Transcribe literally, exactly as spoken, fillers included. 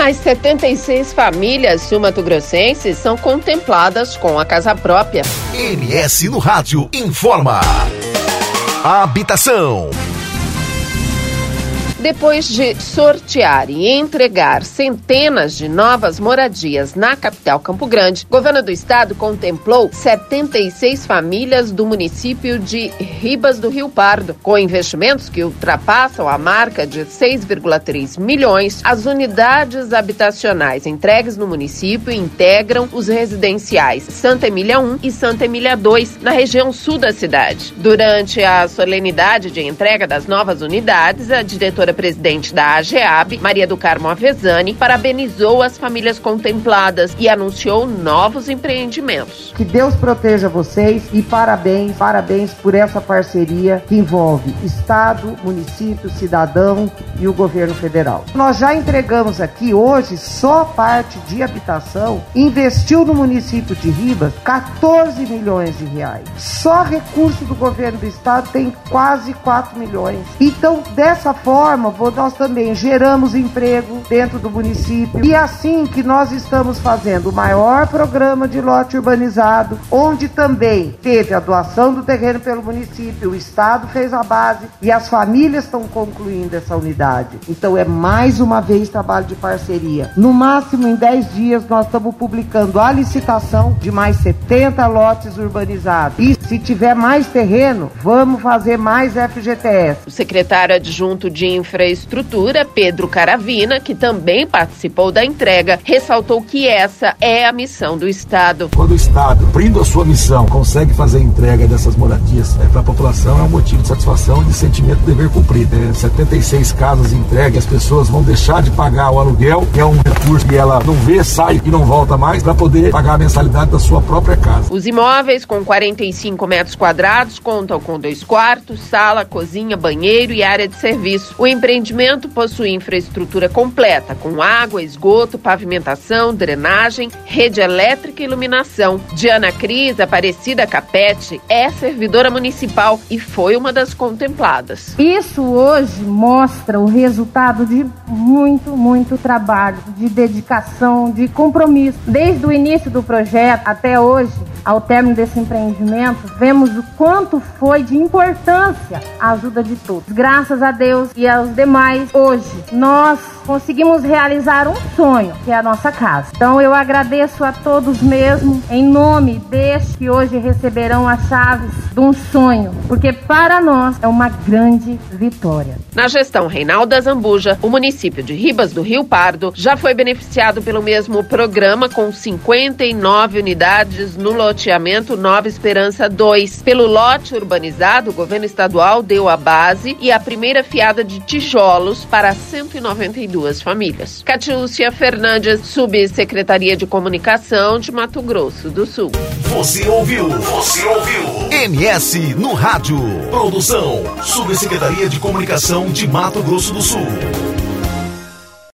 Mais setenta e seis famílias sul-mato-grossenses são contempladas com a casa própria. M S no Rádio informa. Habitação. Depois de sortear e entregar centenas de novas moradias na capital Campo Grande, o governo do estado contemplou setenta e seis famílias do município de Ribas do Rio Pardo. Com investimentos que ultrapassam a marca de seis vírgula três milhões, as unidades habitacionais entregues no município integram os residenciais Santa Emília um e Santa Emília dois, na região sul da cidade. Durante a solenidade de entrega das novas unidades, a diretora presidente da AGEAB, Maria do Carmo Avezzani, parabenizou as famílias contempladas e anunciou novos empreendimentos. Que Deus proteja vocês e parabéns, parabéns por essa parceria que envolve Estado, município, cidadão e o governo federal. Nós já entregamos aqui hoje, só parte de habitação, investiu no município de Ribas quatorze milhões de reais. Só recurso do governo do estado tem quase quatro milhões. Então, dessa forma, nós também geramos emprego dentro do município e assim que nós estamos fazendo o maior programa de lote urbanizado, onde também teve a doação do terreno pelo município, o estado fez a base e as famílias estão concluindo essa unidade. Então é mais uma vez trabalho de parceria. No máximo em dez dias nós estamos publicando a licitação de mais setenta lotes urbanizados e se tiver mais terreno, vamos fazer mais F G T S. O secretário adjunto de Infraestrutura, Pedro Caravina, que também participou da entrega, ressaltou que essa é a missão do Estado. Quando o Estado, cumprindo a sua missão, consegue fazer a entrega dessas moradias é, para a população, é um motivo de satisfação e de sentimento de dever cumprido. É, setenta e seis casas entregues, as pessoas vão deixar de pagar o aluguel, que é um recurso que ela não vê, sai e não volta mais, para poder pagar a mensalidade da sua própria casa. Os imóveis, com quarenta e cinco metros quadrados, contam com dois quartos, sala, cozinha, banheiro e área de serviço. O empreendimento possui infraestrutura completa, com água, esgoto, pavimentação, drenagem, rede elétrica e iluminação. Diana Cris, Aparecida Capete, é servidora municipal e foi uma das contempladas. Isso hoje mostra o resultado de muito, muito trabalho, de dedicação, de compromisso. Desde o início do projeto até hoje, ao término desse empreendimento, vemos o quanto foi de importância a ajuda de todos. Graças a Deus e aos demais, hoje nós conseguimos realizar um sonho, que é a nossa casa. Então eu agradeço a todos mesmo, em nome deste que hoje receberão as chaves de um sonho, porque para nós é uma grande vitória. Na gestão Reinaldo Azambuja, o município de Ribas do Rio Pardo já foi beneficiado pelo mesmo programa com cinquenta e nove unidades no loteamento Nova Esperança dois. Pelo lote urbanizado, o governo estadual deu a base e a primeira fiada de tijolos para cento e noventa e duas famílias. Catiúcia Fernandes, Subsecretaria de Comunicação de Mato Grosso do Sul. Você ouviu? Você ouviu? M S no Rádio. Produção, Subsecretaria de Comunicação de Mato Grosso do Sul.